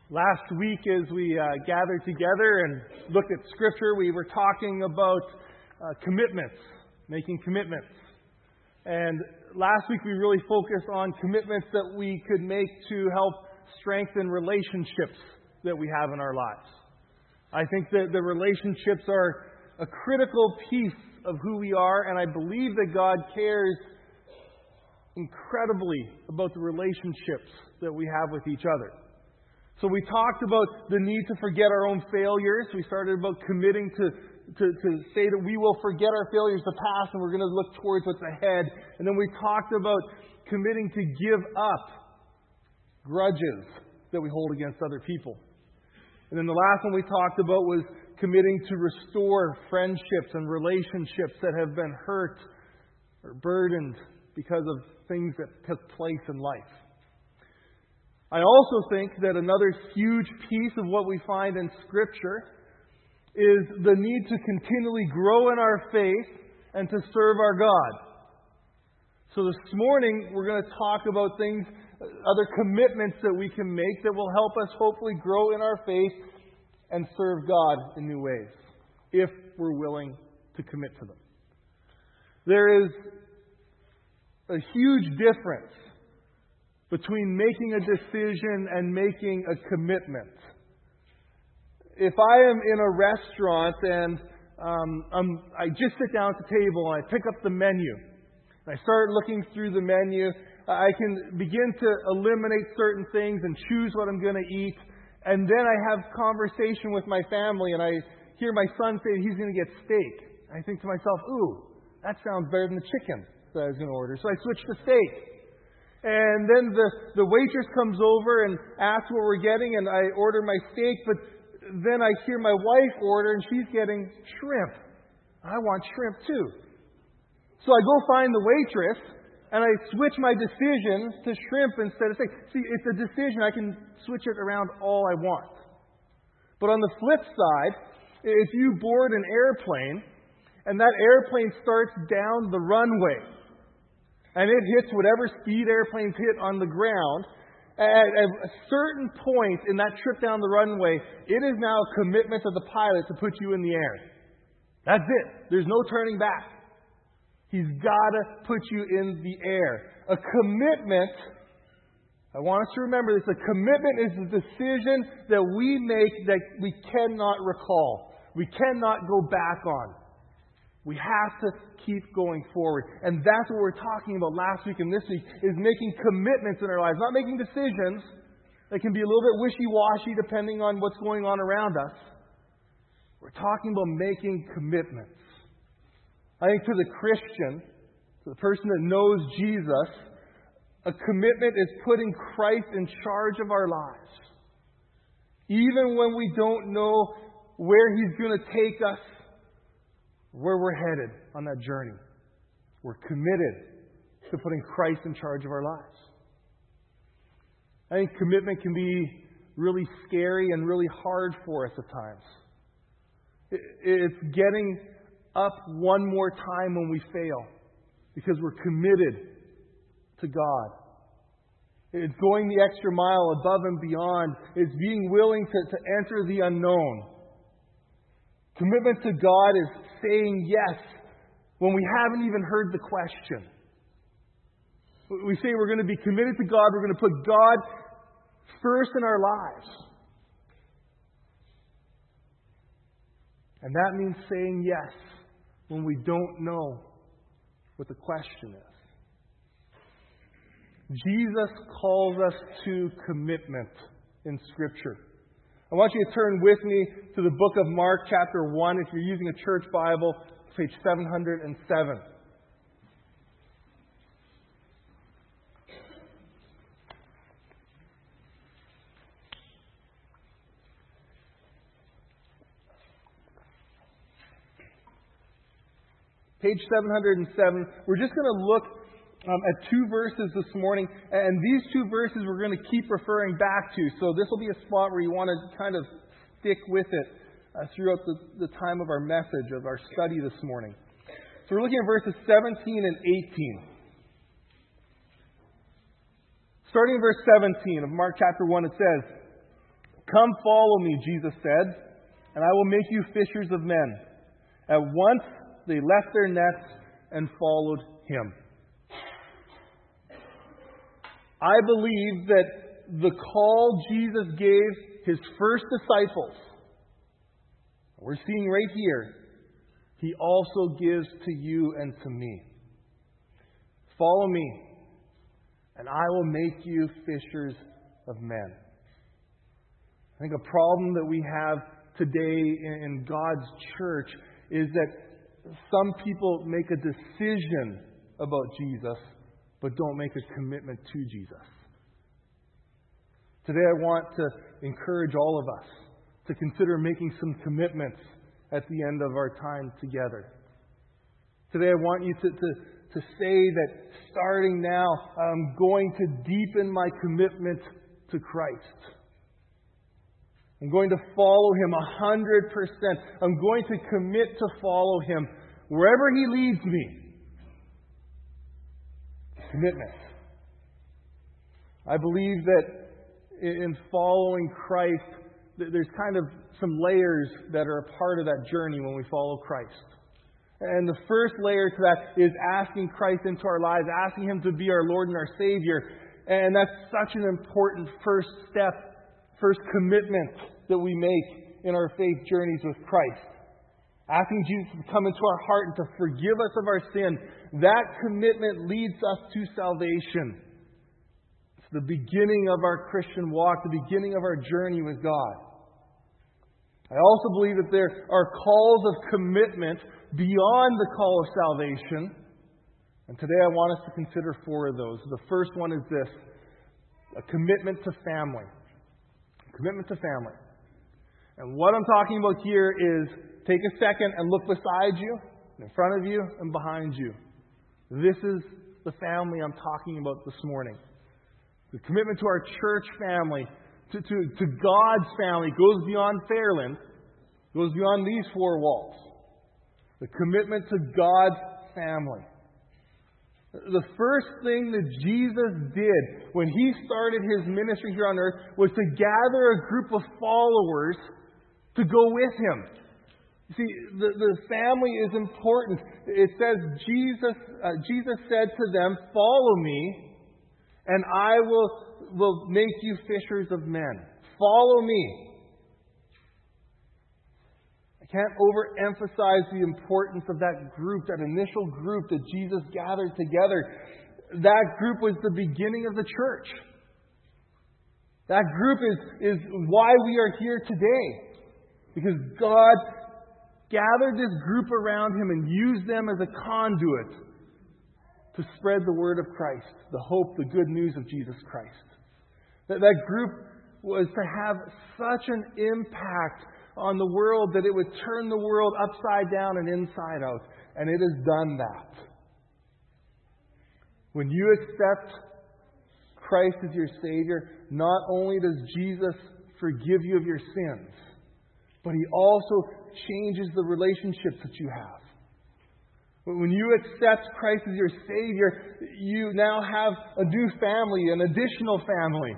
Last week, as we gathered together and looked at Scripture, we were talking about commitments, making commitments. And last week, we really focused on commitments that we could make to help strengthen relationships that we have in our lives. I think that the relationships are a critical piece of who we are, and I believe that God cares incredibly about the relationships that we have with each other. So we talked about the need to forget our own failures. We started about committing to say that we will forget our failures, the past, and we're going to look towards what's ahead. And then we talked about committing to give up grudges that we hold against other people. And then the last one we talked about was committing to restore friendships and relationships that have been hurt or burdened because of things that took place in life. I also think that another huge piece of what we find in Scripture is the need to continually grow in our faith and to serve our God. So this morning, we're going to talk about things, other commitments that we can make that will help us hopefully grow in our faith and serve God in new ways, if we're willing to commit to them. There is a huge difference between making a decision and making a commitment. If I am in a restaurant and I just sit down at the table and I pick up the menu, and I start looking through the menu, I can begin to eliminate certain things and choose what I'm going to eat. And then I have conversation with my family and I hear my son say he's going to get steak. I think to myself, ooh, that sounds better than the chicken that I was going to order. So I switch to steak. And then the waitress comes over and asks what we're getting, and I order my steak, but then I hear my wife order, and she's getting shrimp. I want shrimp too. So I go find the waitress, and I switch my decision to shrimp instead of steak. See, it's a decision. I can switch it around all I want. But on the flip side, if you board an airplane, and that airplane starts down the runway, and it hits whatever speed airplanes hit on the ground, at a certain point in that trip down the runway, it is now a commitment of the pilot to put you in the air. That's it. There's no turning back. He's got to put you in the air. A commitment, I want us to remember this, a commitment is a decision that we make that we cannot recall. We cannot go back on. We have to keep going forward. And that's what we're talking about last week and this week, is making commitments in our lives. Not making decisions that can be a little bit wishy-washy depending on what's going on around us. We're talking about making commitments. I think to the Christian, to the person that knows Jesus, a commitment is putting Christ in charge of our lives. Even when we don't know where He's going to take us, where we're headed on that journey, we're committed to putting Christ in charge of our lives. I think commitment can be really scary and really hard for us at times. It's getting up one more time when we fail because we're committed to God. It's going the extra mile above and beyond. It's being willing to enter the unknown. Commitment to God is saying yes when we haven't even heard the question. We say we're going to be committed to God. We're going to put God first in our lives. And that means saying yes when we don't know what the question is. Jesus calls us to commitment in Scripture. I want you to turn with me to the book of Mark, chapter 1. If you're using a church Bible, page 707. Page 707. We're just going to look at two verses this morning, and these two verses we're going to keep referring back to. So this will be a spot where you want to kind of stick with it throughout the time of our message, of our study this morning. So we're looking at verses 17 and 18. Starting in verse 17 of Mark chapter 1, it says, "Come follow me," Jesus said, "and I will make you fishers of men." At once they left their nets and followed Him. I believe that the call Jesus gave His first disciples, we're seeing right here, He also gives to you and to me. Follow me, and I will make you fishers of men. I think a problem that we have today in God's church is that some people make a decision about Jesus, but don't make a commitment to Jesus. Today I want to encourage all of us to consider making some commitments at the end of our time together. Today I want you to say that starting now, I'm going to deepen my commitment to Christ. I'm going to follow Him 100%. I'm going to commit to follow Him wherever He leads me. Commitment. I believe that in following Christ, there's kind of some layers that are a part of that journey when we follow Christ. And the first layer to that is asking Christ into our lives, asking Him to be our Lord and our Savior. And that's such an important first step, first commitment that we make in our faith journeys with Christ. Asking Jesus to come into our heart and to forgive us of our sin. That commitment leads us to salvation. It's the beginning of our Christian walk, the beginning of our journey with God. I also believe that there are calls of commitment beyond the call of salvation. And today I want us to consider 4 of those. The first one is this: a commitment to family. A commitment to family. And what I'm talking about here is take a second and look beside you, in front of you, and behind you. This is the family I'm talking about this morning. The commitment to our church family, to God's family, goes beyond Fairland, goes beyond these 4 walls. The commitment to God's family. The first thing that Jesus did when He started His ministry here on earth was to gather a group of followers to go with Him. You see, the family is important. It says Jesus said to them, "Follow me, and I will make you fishers of men." Follow me. I can't overemphasize the importance of that group, that initial group that Jesus gathered together. That group was the beginning of the church. That group is why we are here today. Because God gathered this group around Him and used them as a conduit to spread the word of Christ, the hope, the good news of Jesus Christ. That group was to have such an impact on the world that it would turn the world upside down and inside out. And it has done that. When you accept Christ as your Savior, not only does Jesus forgive you of your sins, but He also changes the relationships that you have. When you accept Christ as your Savior, you now have a new family, an additional family.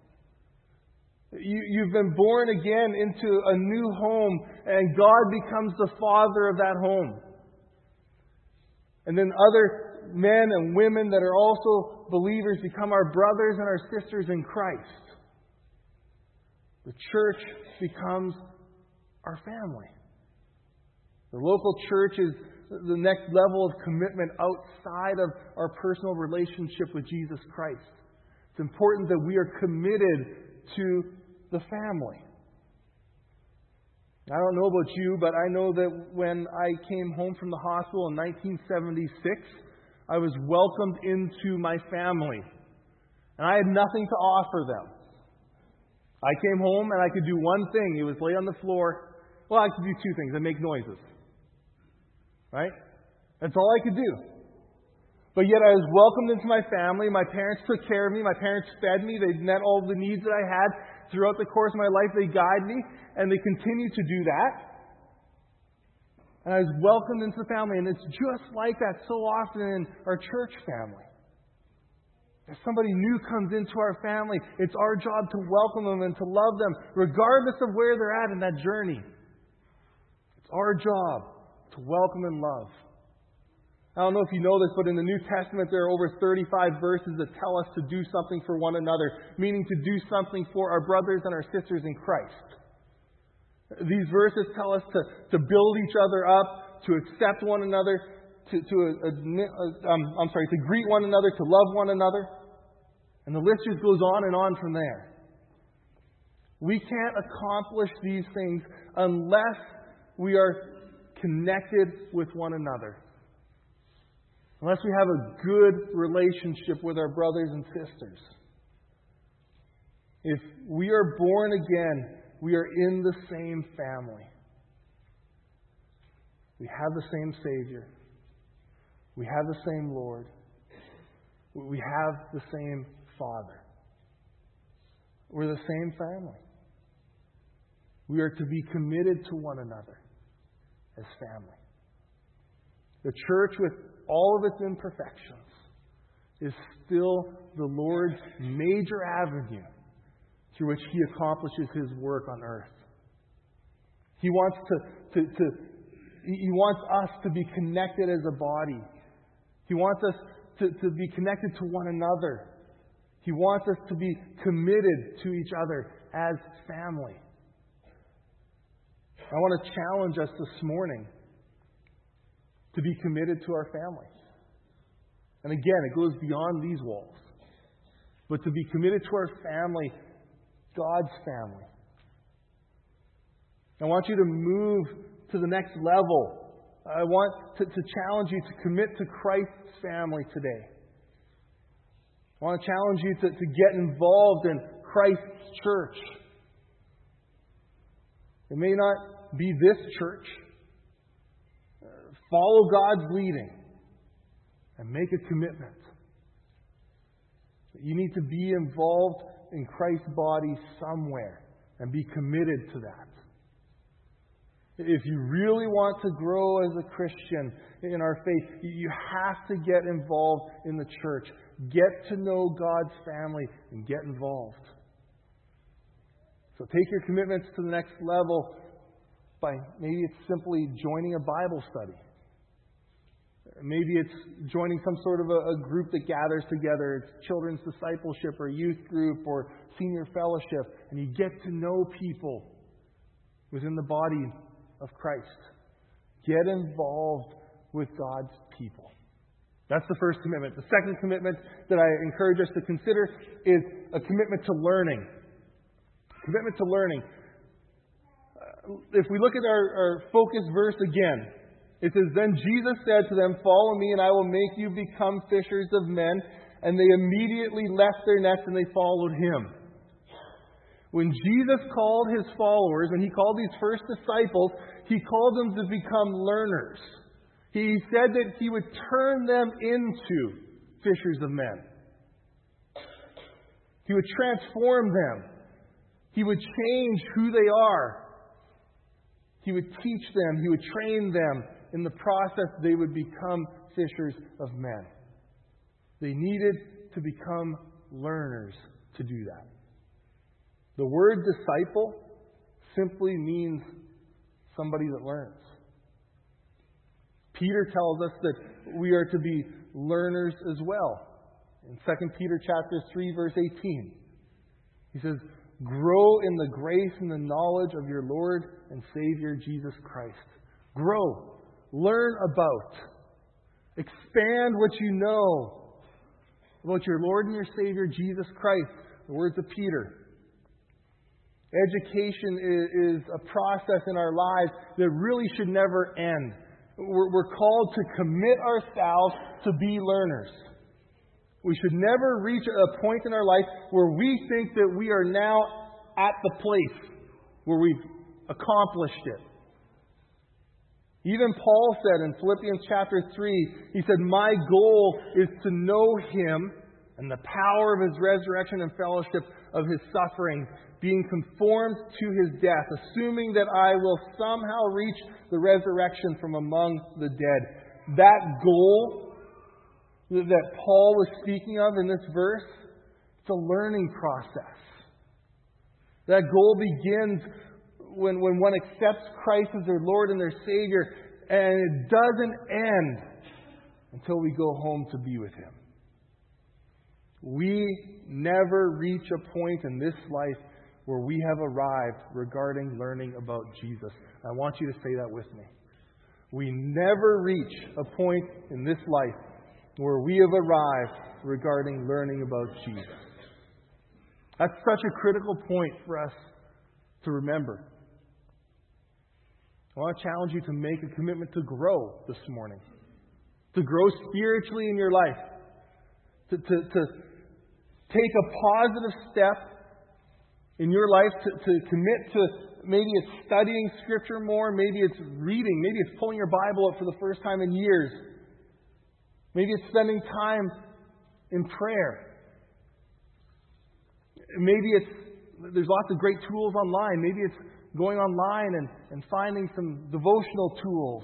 You've been born again into a new home, and God becomes the father of that home. And then other men and women that are also believers become our brothers and our sisters in Christ. The church becomes our family. The local church is the next level of commitment outside of our personal relationship with Jesus Christ. It's important that we are committed to the family. I don't know about you, but I know that when I came home from the hospital in 1976, I was welcomed into my family. And I had nothing to offer them. I came home and I could do one thing. It was lay on the floor. Well, I could do 2 things. I'd make noises. Right? That's all I could do. But yet I was welcomed into my family. My parents took care of me. My parents fed me. They met all the needs that I had. Throughout the course of my life, they guided me. And they continue to do that. And I was welcomed into the family. And it's just like that so often in our church family. If somebody new comes into our family, it's our job to welcome them and to love them, regardless of where they're at in that journey. It's our job to welcome and love. I don't know if you know this, but in the New Testament there are over 35 verses that tell us to do something for one another, meaning to do something for our brothers and our sisters in Christ. These verses tell us to build each other up, to accept one another, to greet one another, to love one another. And the list just goes on and on from there. We can't accomplish these things unless we are connected with one another. Unless we have a good relationship with our brothers and sisters. If we are born again, we are in the same family. We have the same Savior. We have the same Lord. We have the same Father. We're the same family. We are to be committed to one another as family. The church, with all of its imperfections, is still the Lord's major avenue through which He accomplishes His work on earth. He wants He wants us to be connected as a body. He wants us to be connected to one another. He wants us to be committed to each other as family. I want to challenge us this morning to be committed to our family. And again, it goes beyond these walls. But to be committed to our family, God's family. I want you to move to the next level. I want to challenge you to commit to Christ's family today. I want to challenge you to get involved in Christ's church. It may not be this church. Follow God's leading and make a commitment. You need to be involved in Christ's body somewhere and be committed to that. If you really want to grow as a Christian in our faith, you have to get involved in the church. Get to know God's family and get involved. So take your commitments to the next level by maybe it's simply joining a Bible study. Maybe it's joining some sort of a group that gathers together. It's children's discipleship or youth group or senior fellowship. And you get to know people within the body of Christ. Get involved with God's people. That's the first commitment. The second commitment that I encourage us to consider is a commitment to learning. Commitment to learning. If we look at our focus verse again, it says, "Then Jesus said to them, 'Follow me, and I will make you become fishers of men.' And they immediately left their nets and they followed Him." When Jesus called His followers, and He called these first disciples, He called them to become learners. He said that He would turn them into fishers of men. He would transform them. He would change who they are. He would teach them. He would train them. In the process, they would become fishers of men. They needed to become learners to do that. The word disciple simply means somebody that learns. Peter tells us that we are to be learners as well. In 2 Peter chapter 3, verse 18, he says, "Grow in the grace and the knowledge of your Lord and Savior Jesus Christ." Grow. Learn about. Expand what you know about your Lord and your Savior Jesus Christ. The words of Peter. Education is a process in our lives that really should never end. We're called to commit ourselves to be learners. We should never reach a point in our life where we think that we are now at the place where we've accomplished it. Even Paul said in Philippians chapter 3, he said, "My goal is to know Him and the power of His resurrection and fellowship of His sufferings, being conformed to His death, assuming that I will somehow reach the resurrection from among the dead." That goal that Paul was speaking of in this verse, it's a learning process. That goal begins when one accepts Christ as their Lord and their Savior, and it doesn't end until we go home to be with Him. We never reach a point in this life where we have arrived regarding learning about Jesus. I want you to say that with me. We never reach a point in this life where we have arrived regarding learning about Jesus. That's such a critical point for us to remember. I want to challenge you to make a commitment to grow this morning. To grow spiritually in your life. To take a positive step in your life to commit to, maybe it's studying Scripture more, maybe it's reading, maybe it's pulling your Bible up for the first time in years. Maybe it's spending time in prayer. Maybe there's lots of great tools online. Maybe it's going online and finding some devotional tools.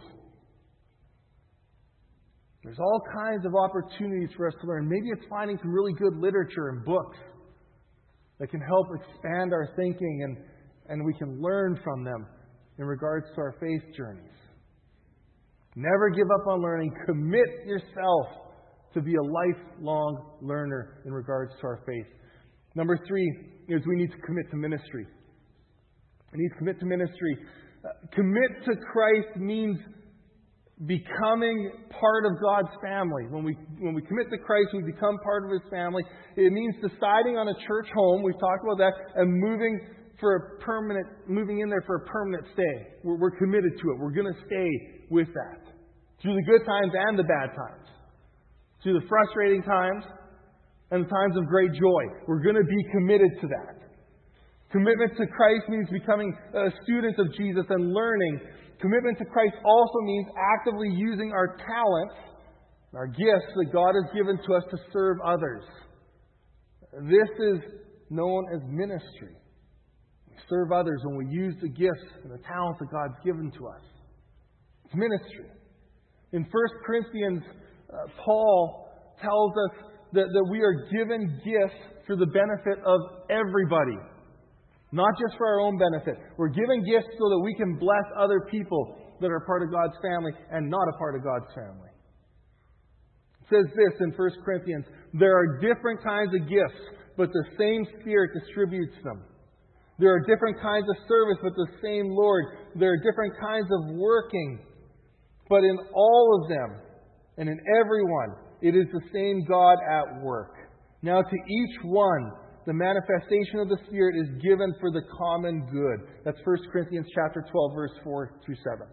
There's all kinds of opportunities for us to learn. Maybe it's finding some really good literature and books that can help expand our thinking and we can learn from them in regards to our faith journeys. Never give up on learning. Commit yourself to be a lifelong learner in regards to our faith. Number 3 is we need to commit to ministry. We need to commit to ministry. Commit to Christ means becoming part of God's family. When we commit to Christ, we become part of His family. It means deciding on a church home. We've talked about that, and moving in there for a permanent stay. We're committed to it. We're going to stay with that through the good times and the bad times, through the frustrating times and the times of great joy. We're going to be committed to that. Commitment to Christ means becoming a student of Jesus and learning. Commitment to Christ also means actively using our talents, our gifts that God has given to us to serve others. This is known as ministry. We serve others when we use the gifts and the talents that God's given to us. It's ministry. In 1 Corinthians, Paul tells us that we are given gifts for the benefit of everybody. Not just for our own benefit. We're given gifts so that we can bless other people that are part of God's family and not a part of God's family. It says this in 1 Corinthians, there are different kinds of gifts, but the same Spirit distributes them. There are different kinds of service, but the same Lord. There are different kinds of working, but in all of them and in everyone, it is the same God at work. Now to each one, the manifestation of the Spirit is given for the common good. That's 1 Corinthians chapter 12, verse 4 through 7.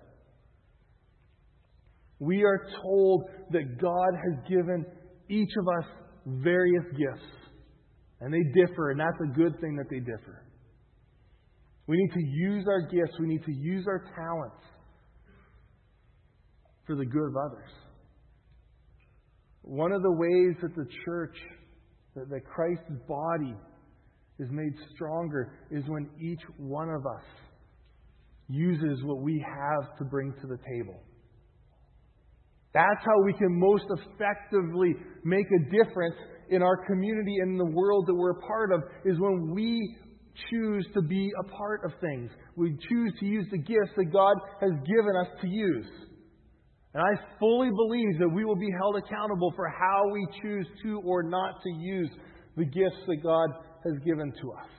We are told that God has given each of us various gifts. And they differ, and that's a good thing that they differ. We need to use our gifts. We need to use our talents for the good of others. One of the ways that the church, that Christ's body is made stronger, is when each one of us uses what we have to bring to the table. That's how we can most effectively make a difference in our community and in the world that we're a part of, is when we choose to be a part of things. We choose to use the gifts that God has given us to use. And I fully believe that we will be held accountable for how we choose to or not to use the gifts that God has given to us.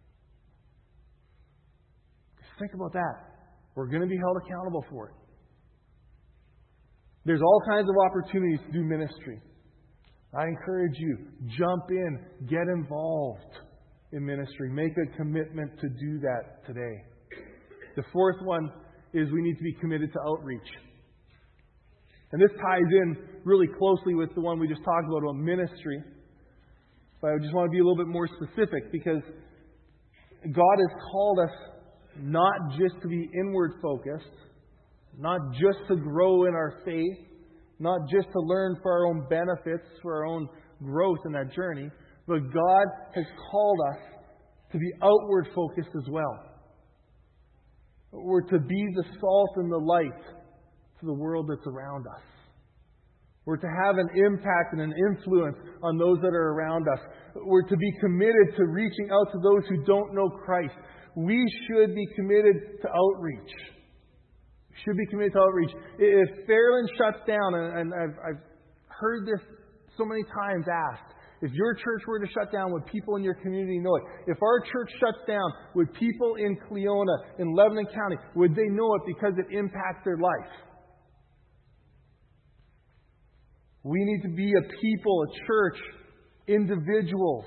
Just think about that. We're going to be held accountable for it. There's all kinds of opportunities to do ministry. I encourage you, jump in, get involved in ministry. Make a commitment to do that today. The fourth one is we need to be committed to outreach. And this ties in really closely with the one we just talked about ministry. But I just want to be a little bit more specific, because God has called us not just to be inward focused, not just to grow in our faith, not just to learn for our own benefits, for our own growth in that journey, but God has called us to be outward focused as well. We're to be the salt and the light to the world that's around us. We're to have an impact and an influence on those that are around us. We're to be committed to reaching out to those who don't know Christ. We should be committed to outreach. We should be committed to outreach. If Fairland shuts down, and I've heard this so many times asked, if your church were to shut down, would people in your community know it? If our church shuts down, would people in Cleona, in Lebanon County, would they know it because it impacts their life? We need to be a people, a church, individuals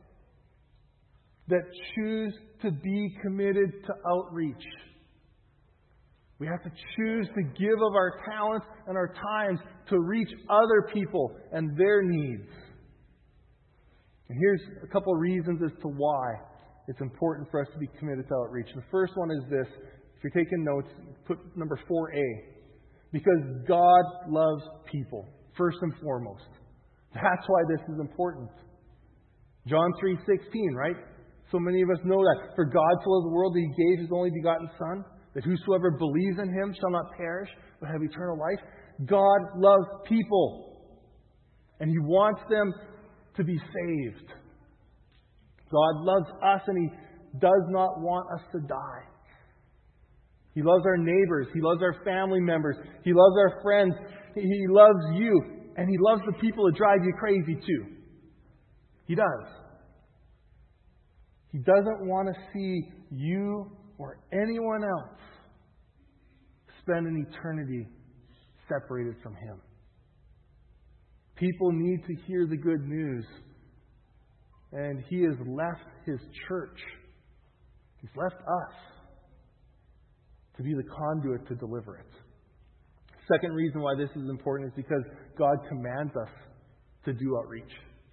that choose to be committed to outreach. We have to choose to give of our talents and our times to reach other people and their needs. And here's a couple of reasons as to why it's important for us to be committed to outreach. The first one is this. If you're taking notes, put number 4A. Because God loves people, first and foremost. That's why this is important. John 3:16, right? So many of us know that. For God so loved the world that He gave His only begotten Son, that whosoever believes in Him shall not perish, but have eternal life. God loves people. And He wants them to be saved. God loves us, and He does not want us to die. He loves our neighbors. He loves our family members. He loves our friends. He loves you. And He loves the people that drive you crazy too. He does. He doesn't want to see you or anyone else spend an eternity separated from Him. People need to hear the good news. And He has left His church. He's left us to be the conduit to deliver it. Second reason why this is important is because God commands us to do outreach.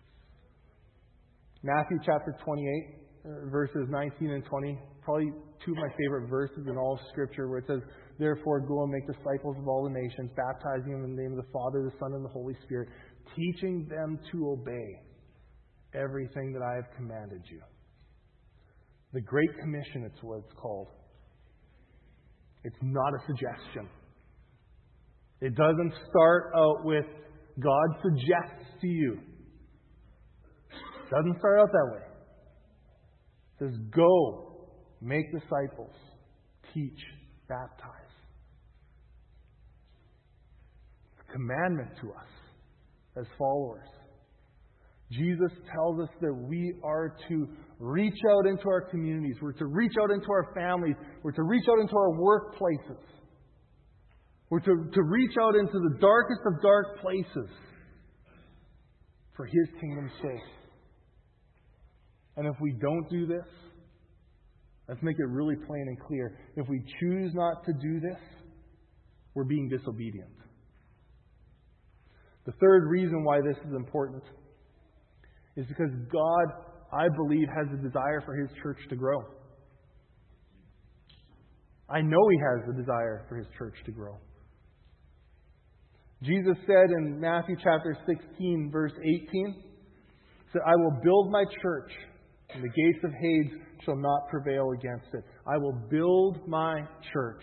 Matthew chapter 28, verses 19 and 20, probably two of my favorite verses in all of Scripture, where it says, "Therefore go and make disciples of all the nations, baptizing them in the name of the Father, the Son, and the Holy Spirit, teaching them to obey everything that I have commanded you." The Great Commission, it's what it's called. It's not a suggestion. It doesn't start out with God suggests to you. It doesn't start out that way. It says, go, make disciples, teach, baptize. It's a commandment to us as followers. Jesus tells us that we are to reach out into our communities. We're to reach out into our families. We're to reach out into our workplaces. We're to reach out into the darkest of dark places for His kingdom's sake. And if we don't do this, let's make it really plain and clear. If we choose not to do this, we're being disobedient. The third reason why this is important is because God, I believe, has a desire for His church to grow. I know He has a desire for His church to grow. Jesus said in Matthew chapter 16, verse 18, said, "I will build my church, and the gates of Hades shall not prevail against it." I will build my church.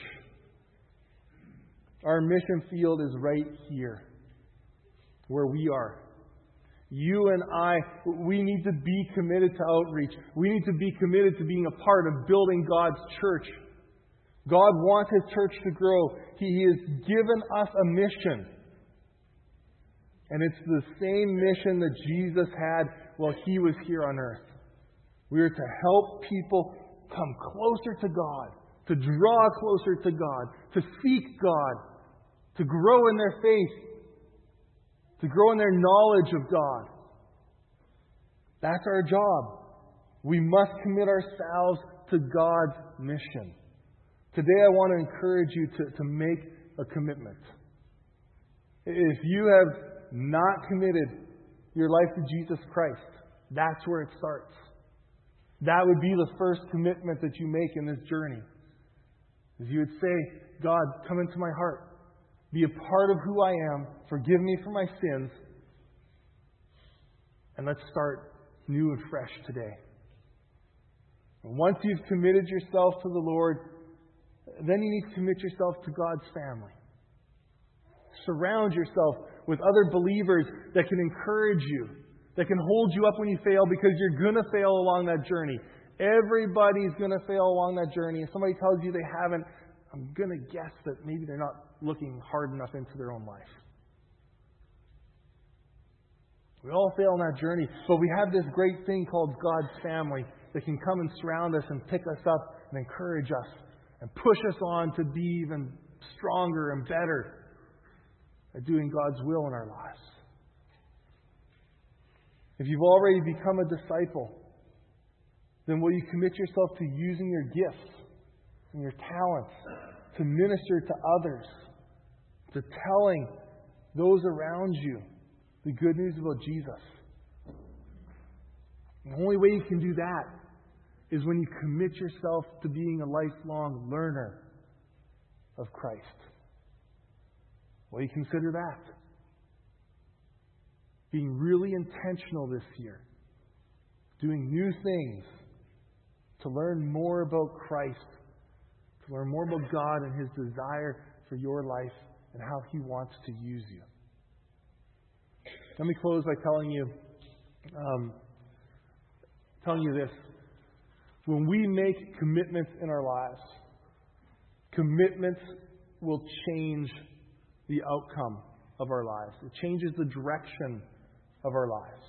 Our mission field is right here, where we are. You and I, we need to be committed to outreach. We need to be committed to being a part of building God's church. God wants His church to grow. He has given us a mission. And it's the same mission that Jesus had while He was here on earth. We are to help people come closer to God, to draw closer to God, to seek God, to grow in their faith, to grow in their knowledge of God. That's our job. We must commit ourselves to God's mission. Today I want to encourage you to make a commitment. If you have not committed your life to Jesus Christ, that's where it starts. That would be the first commitment that you make in this journey. Is you would say, God, come into my heart. Be a part of who I am. Forgive me for my sins. And let's start new and fresh today. And once you've committed yourself to the Lord, then you need to commit yourself to God's family. Surround yourself with other believers that can encourage you, that can hold you up when you fail, because you're going to fail along that journey. Everybody's going to fail along that journey. If somebody tells you they haven't, I'm going to guess that maybe they're not looking hard enough into their own life. We all fail on that journey, but we have this great thing called God's family that can come and surround us and pick us up and encourage us and push us on to be even stronger and better at doing God's will in our lives. If you've already become a disciple, then will you commit yourself to using your gifts and your talents to minister to others, to telling those around you the good news about Jesus? The only way you can do that is when you commit yourself to being a lifelong learner of Christ. Will you consider that? Being really intentional this year, doing new things to learn more about Christ, to learn more about God and His desire for your life and how He wants to use you. Let me close by telling you this. When we make commitments in our lives, commitments will change the outcome of our lives. It changes the direction of our lives.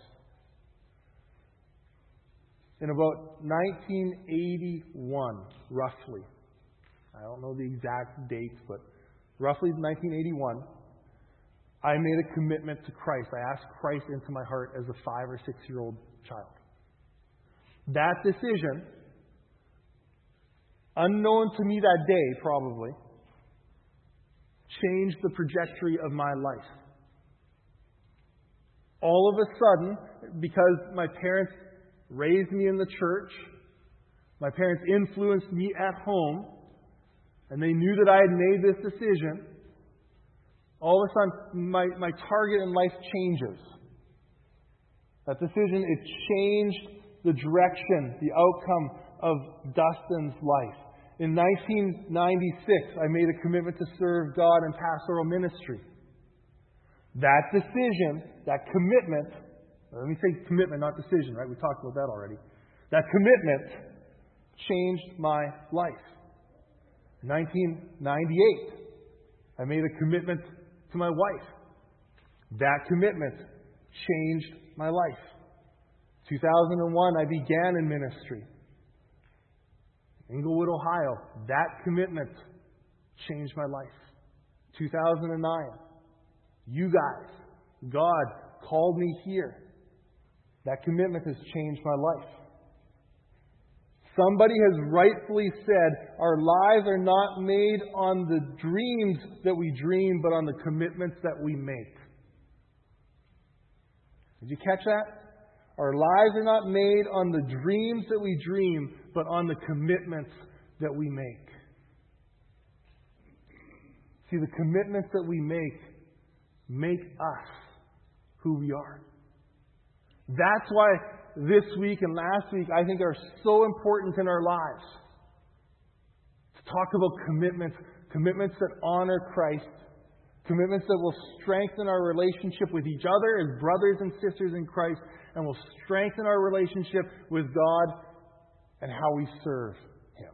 In about 1981, roughly, I don't know the exact dates, but roughly 1981, I made a commitment to Christ. I asked Christ into my heart as a 5 or 6-year-old child. That decision, unknown to me that day probably, changed the trajectory of my life. All of a sudden, because my parents raised me in the church, my parents influenced me at home, and they knew that I had made this decision, all of a sudden my target in life changes. That decision, it changed the direction, the outcome of Dustin's life. In 1996, I made a commitment to serve God in pastoral ministry. That decision, that commitment, let me say commitment, not decision, right? We talked about that already. That commitment changed my life. In 1998, I made a commitment to my wife. That commitment changed my life. 2001, I began in ministry. Englewood, Ohio. That commitment changed my life. 2009, you guys, God called me here. That commitment has changed my life. Somebody has rightfully said, our lives are not made on the dreams that we dream, but on the commitments that we make. Did you catch that? Our lives are not made on the dreams that we dream, but on the commitments that we make. See, the commitments that we make us who we are. That's why this week and last week, I think, are so important in our lives. To talk about commitments that honor Christ, commitments that will strengthen our relationship with each other as brothers and sisters in Christ, and will strengthen our relationship with God and how we serve Him.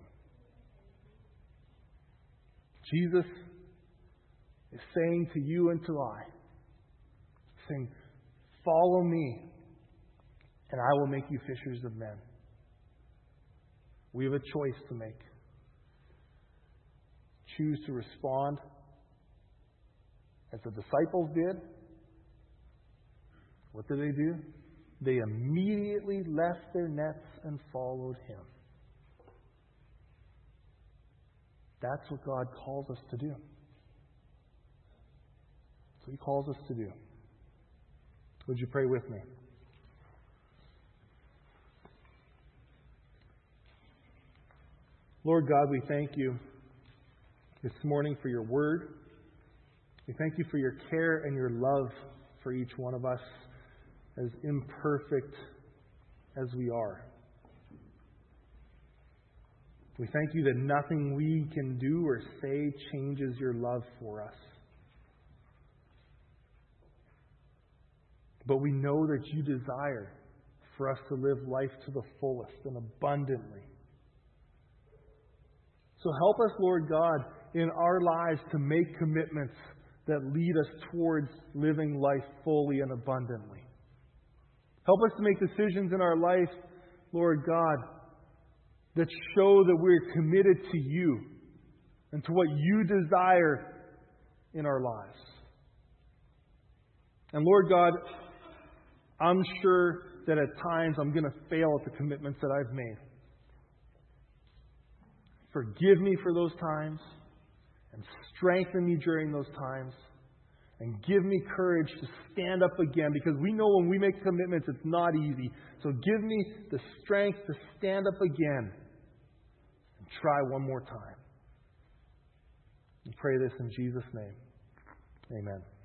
Jesus is saying to you and to I, saying, follow me, and I will make you fishers of men. We have a choice to make. Choose to respond as the disciples did. What did they do? They immediately left their nets and followed Him. That's what God calls us to do. That's what He calls us to do. Would you pray with me? Lord God, we thank You this morning for Your Word. We thank You for Your care and Your love for each one of us, as imperfect as we are. We thank You that nothing we can do or say changes Your love for us. But we know that you desire for us to live life to the fullest and abundantly. So help us, Lord God, in our lives to make commitments that lead us towards living life fully and abundantly. Help us to make decisions in our life, Lord God, that show that we're committed to you and to what you desire in our lives. And Lord God, I'm sure that at times I'm going to fail at the commitments that I've made. Forgive me for those times and strengthen me during those times and give me courage to stand up again, because we know when we make commitments it's not easy. So give me the strength to stand up again and try one more time. We pray this in Jesus' name. Amen.